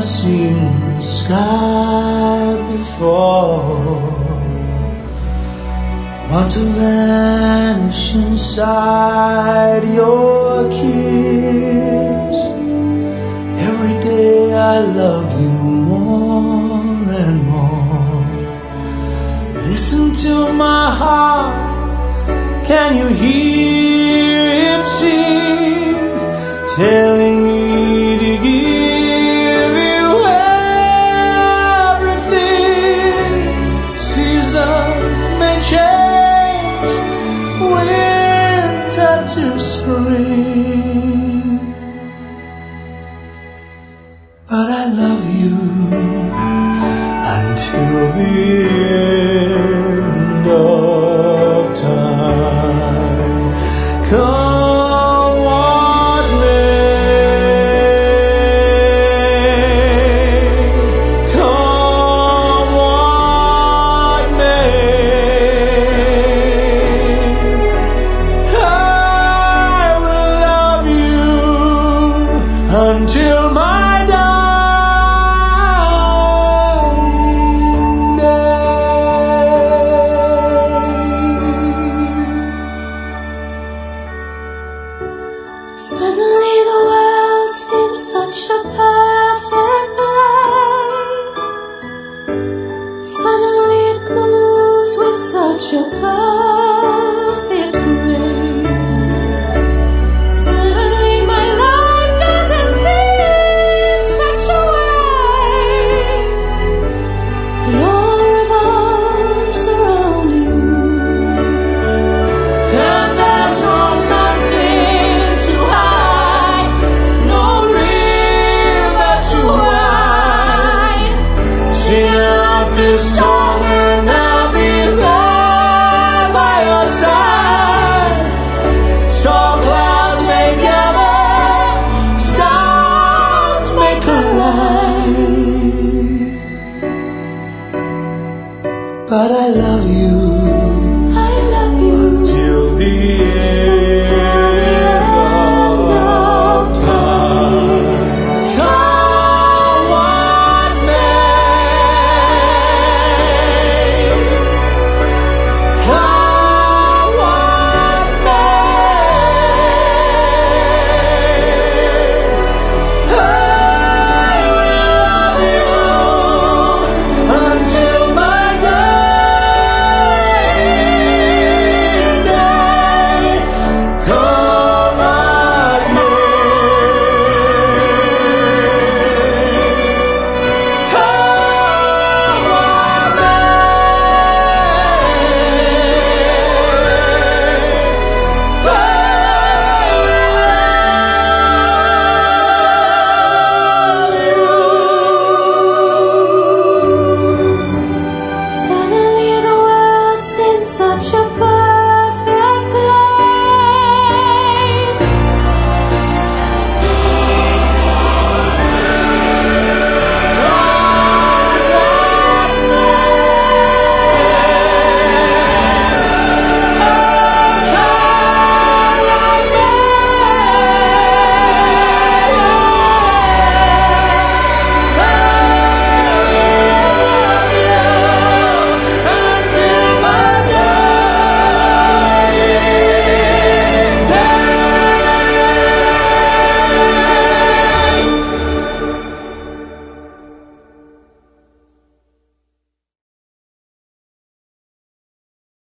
seen the sky before, want to vanish inside your kiss. Every day I love you more and more. Listen to my heart, can you hear it sing, telling me to give you everything. Seasons may change, winter to spring, but I love you until the end of time. Come what may, come what may, I will love you until my Suddenly the world seems such a perfect place. Suddenly it moves with such a perfect grace. Suddenly my life doesn't seem such a waste. It all revolves around you. And there's no mountain too high, no river too wide. Sing out this song and I'll be there by your side. Storm clouds may gather, stars may collide, but I love you